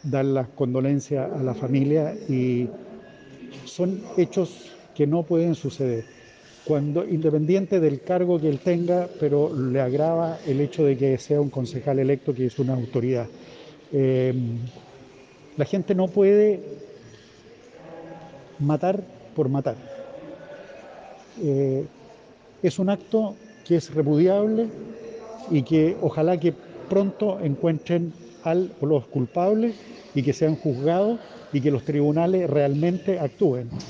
dar las condolencias a la familia y son hechos que no pueden suceder. Cuando, independiente del cargo que él tenga, pero le agrava el hecho de que sea un concejal electo, que es una autoridad. Eh, la gente no puede matar por matar. Eh, es un acto que es repudiable y que ojalá que pronto encuentren a los culpables y que sean juzgados y que los tribunales realmente actúen.